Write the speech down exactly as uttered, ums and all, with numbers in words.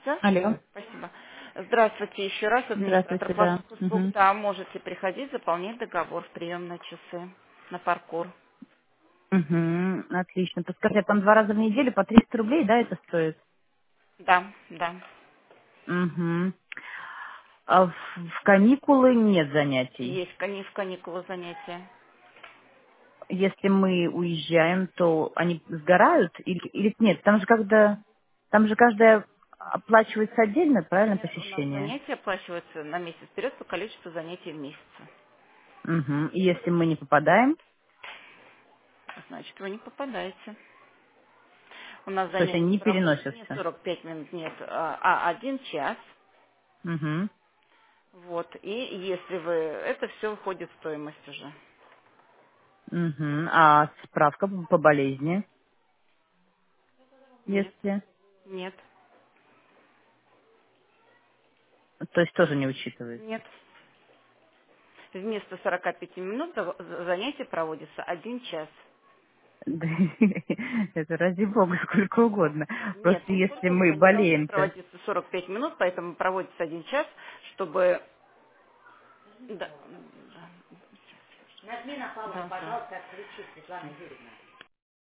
Да? Алло. Спасибо. Здравствуйте еще раз, администратор Здравствуйте, да. ваших услуг. Угу. Да, можете приходить, заполнять договор в приемные часы на паркур. Угу. Отлично. Подскажите, там два раза в неделю по триста рублей, да, это стоит? Да, да. Угу. А в, в каникулы нет занятий. Есть кани в каникулы занятия. Если мы уезжаем, то они сгорают или, или нет? Там же когда там же каждая оплачивается отдельно, правильно, Нет, у нас посещение? занятия оплачиваются на месяц вперед по количеству занятий в месяц. Угу. И если мы не попадаем, Значит, вы не попадаете. У нас то есть они занятия не проводятся не переносятся. сорок пять минут, нет, а а один час. Угу. Вот. И если вы... Это все входит в стоимость уже. Угу. А справка по болезни, Нет, если, нет, то есть тоже не учитывается. нет. Вместо сорока пяти минут за- за- занятие проводится один час. Да, это ради бога, сколько угодно. Нет, Просто не если сколько мы угодно, не должны болеем, то... проводиться сорок пять минут, поэтому проводится один час, чтобы... Да. Да. Нажми на паузу, Да, да. пожалуйста, отключи, Светлана Юрьевна.